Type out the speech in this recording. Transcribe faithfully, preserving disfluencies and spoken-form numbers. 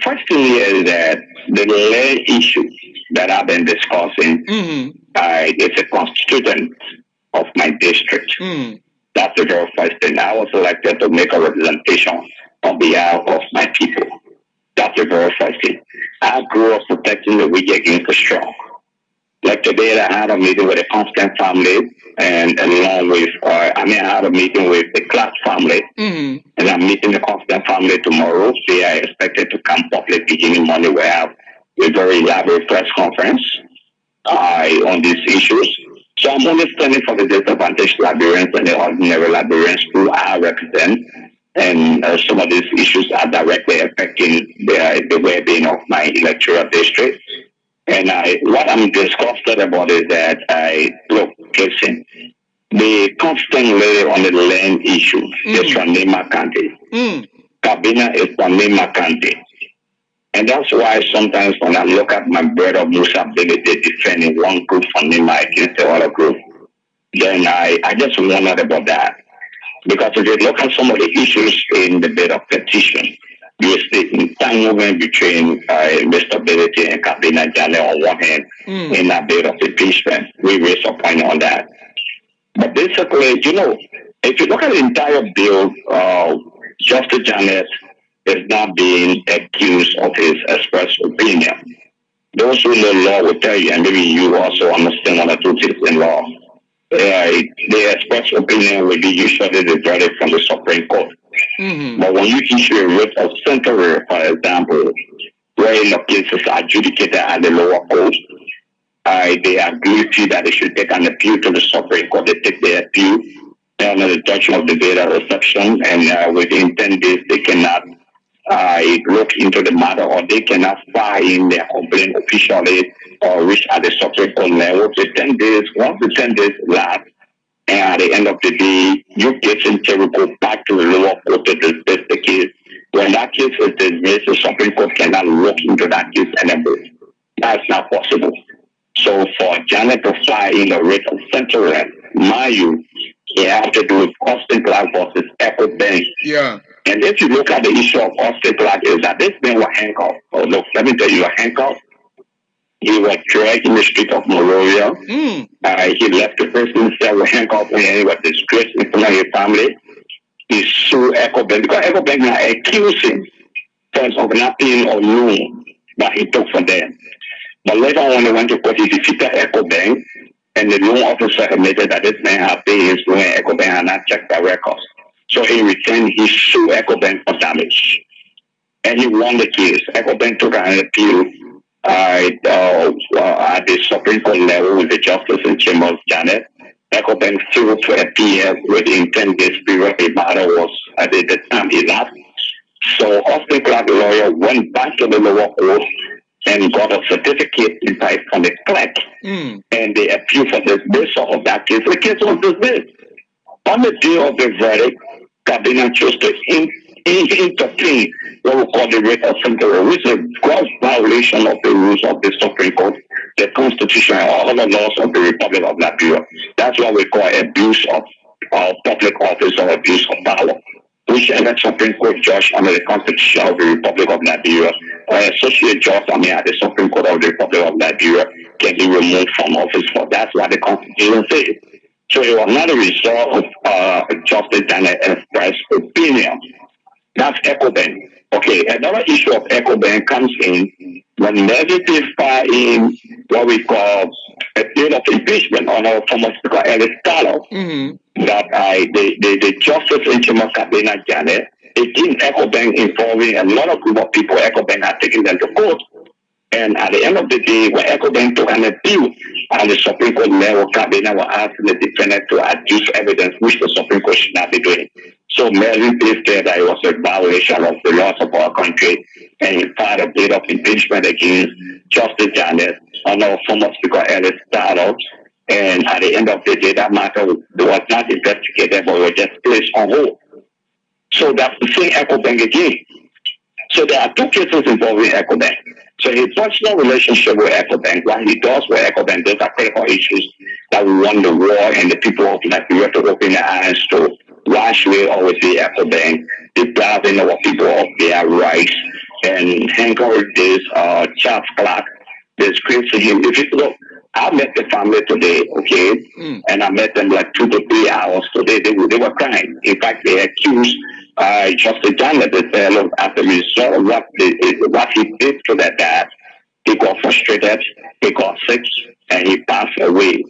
first thing here is that the land issue that I've been discussing, Mm-hmm. uh, it's a constituent of my district. Mm. That's the very first thing. I was elected to make a representation on behalf of my people. That's the very first thing. I grew up protecting the weak against the strong. Like today, I had a meeting with the Constant family, and along with, uh, I mean, I had a meeting with the Clark family, Mm-hmm. and I'm meeting the Constant family tomorrow. They are expected to come public beginning Monday. We have a very elaborate press conference uh, on these issues. So I'm only standing for the disadvantaged Liberians and the ordinary Liberians who I represent. And uh, some of these issues are directly affecting the, the well-being of my electoral district. And I, what I'm disgusted about is that I look, listen, the constant lady on the land issue is Mm. from Nima County. Mm. Kabina is from Nima County. And that's why sometimes when I look at my brother Musa ability defending one group from Nima against the other group, then I, I just wondered about that. Because if you look at some of the issues in the bit of petition, you see time movement between uh, Mister Ability and Kabina Jale on one hand Mm. in a bit of impeachment. We raise a point on that. But basically, you know, if you look at the entire bill, uh, Justice Janet is not being accused of his express opinion. Those who know law will tell you, and maybe you also understand one or two things in law. Uh, the express opinion will be usually the verdict from the Supreme Court. Mm-hmm. But when you issue a writ of censure, for example, where in the cases are adjudicated at the lower court, uh, they agree to that they should take an appeal to the Supreme Court. They take the appeal under the judgment of the data reception, and uh, within ten days they cannot uh, look into the matter, or they cannot file in their complaint officially or reach at the Supreme Court level. The ten days, once the ten days lapse, and at the end of the day, you get into to go back to the lower court to dismiss the case. When that case is dismissed, the Supreme Court cannot look into that case anymore. That's not possible. So for Janet to file in the rate of censure, mind you, he has to do with Austin Clark versus Echo Bank. Yeah. And if you look at the issue of Austin Clark, is that this man was handcuffed. Oh, look, let me tell you, a handcuffed. He was dragged in the street of Monrovia. Mm. Uh, he left the prison cell with handcuffs and he was disgraced in front of his family. He sued Echo Bank because Echo Bank now accused him first of not paying or loan that he took from them. But later on, when they went to court, he defeated Echo Bank, and the loan officer admitted that this man had paid his loan and Echo Bank had not checked the records. So in return, he sued Echo Bank for damage. And he won the case. Echo Bank took an appeal uh, uh, uh, at the Supreme Court level with the Justice in Chambers, Janet. Echo Bank sued for a P F within ten days period. The matter was at the time elapsed. So Austin Clark, the lawyer, went back to the lower court and got a certificate in type from the clerk. Mm. And they appealed for the dismissal of that case. The case was dismissed. On the day of the verdict, Cabinet chose to in, in, entertain what we call the rate of censure, which is a gross violation of the rules of the Supreme Court, the Constitution, and all the laws of the Republic of Liberia. That's what we call abuse of uh, public office or abuse of power. Whichever Supreme Court judge under the Constitution of the Republic of Liberia or associate judge I mean, at the Supreme Court of the Republic of Liberia can be removed from office for. That's what the Constitution says. So it was not a result of uh, Justice Daniel Express opinion. That's EcoBank. Okay, another issue of EcoBank comes in when negative file in what we call a bill of impeachment on our former Speaker Ellis Carlo. Mm-hmm. That I the, the, the Justice in Chima Kabina Janet, again EcoBank involving a lot of group of people, EcoBank are taking them to court. And at the end of the day, when EcoBank took an appeal on the Supreme Court level, Kabina was asking the defendant to adduce evidence which the Supreme Court should not be doing. So Mary Place said that it was a violation of the laws of our country, and he filed a bid of impeachment against Justice Janet on our former Speaker Ellis Startup. And at the end of the day, that matter was not investigated, but was just placed on hold. So that's the same EcoBank again. So there are two cases involving EcoBank. So his personal relationship with EcoBank, what he does with EcoBank, those are critical issues that we want the war and the people of Liberia to open their eyes to. Why should we always be EcoBank depriving our people of their rights and encourage this uh, Charles Clark, disgrace him. If you look, I met the family today, okay, Mm. and I met them like two to three hours today. They were, they were crying. In fact, they accused uh, Justice Janet. They said, look, as a result of what, the, what he did to their dad, he got frustrated, he got sick, and he passed away.